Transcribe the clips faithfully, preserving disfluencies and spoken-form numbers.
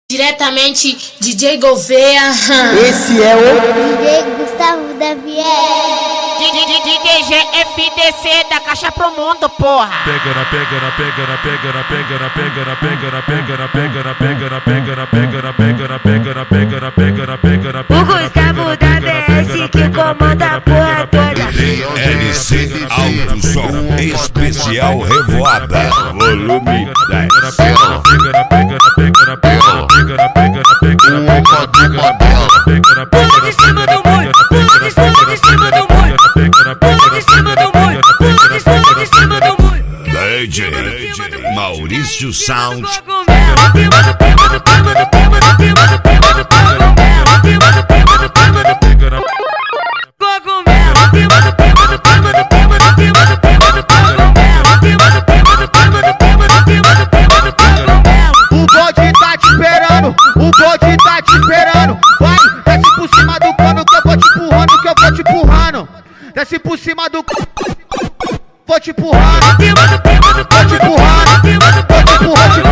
Diretamente D J Gouveia. Esse é o D J Gustavo da Vier. D J F D C da Caixa Pro Mundo, porra. Pega na pega na pega na pega na pega na pega na pega na pega na pega na pega na pega na pega na pega na pega na pega na pega na pega na pega. O Gustavo da V S que comanda a porra toda. D L C Alto Som Especial Revoada Volume dez. Pega na pega na pega na pega na pega na pega na pega na pega na pega na pega na pega. Pula de cima do muro, pula de cima de cima do muro, pula de cima do muro, pula de cima de cima do muro. D J Maurício Sound. O bode tá te esperando, o bode tá te esperando. Vai, desce por cima do cano que eu vou te empurrando, que eu vou te empurrando. Desce por cima do vou te empurrando, vou te empurrando, vou te empurrando, te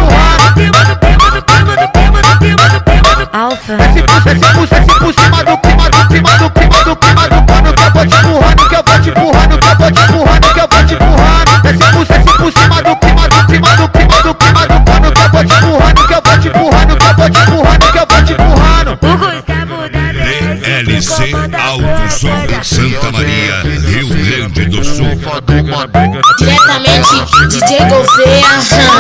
empurrando. Alfa. Desce por, desce por, desce por cima do clima, do clima, do clima, do clima do cano que eu vou te empurrando, que eu vou te empurrando, que eu vou te empurrando, que eu vou te empurrando. Desce por, desce por cima do clima, do clima, do clima, do clima do cano que eu vou te empurrando, que eu vou te empurrando, que eu vou te empurrando, que eu vou te empurrando. O Gustavo da V D L C Alto Som Santa Maria, Rio Grande do Sul. Diretamente D J Gouveia.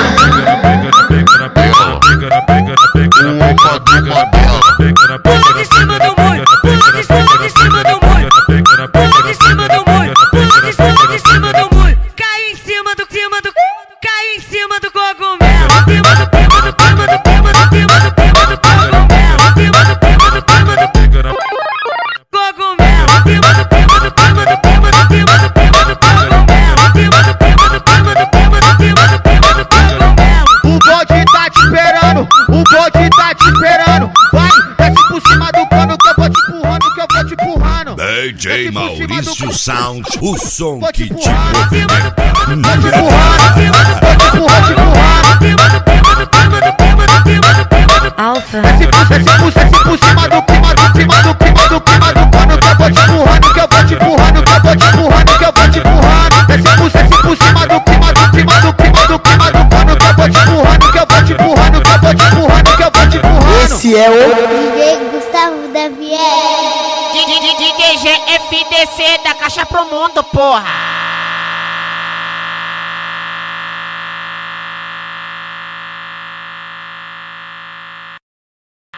Pula de cima do muro, pula de cima de cima do muro, pula de cima do muro, pula de cima de cima do muro. Caiu em cima do cima do, caiu em cima do cogumelo. Cima do cima do cima do cima do cima do cima do cogumelo. Cima do cima do cima do cogumelo. Cima do cima do cima do cima do cima do cima do cogumelo. Cima do cima do cima do cima do cima do cima do cogumelo. O bode tá te esperando, o bode tá te esperando. Vai, desce por cima do cano que eu vou te empurrando, que eu vou te empurrando. D J Maurício Sound, o som Vou te que te empurrando, vou te movimenta. empurrando, vou te empurrar, te empurrar. Alfa. Desce por, desce por, desce por cima do clima, do clima, do clima, do clima do cano que eu vou te empurrando, que eu vou te empurrando, que eu vou te empurrando, que eu vou te empurrando. Desce por, desce por cima do clima, do clima, do clima, do clima do cano que eu vou te empurrando, que eu vou te empurrando, que eu vou te empurrando, que eu vou te empurrando. Esse é o D J Gustavo da Vier. D J F D C da Caixa Pro Mundo, porra.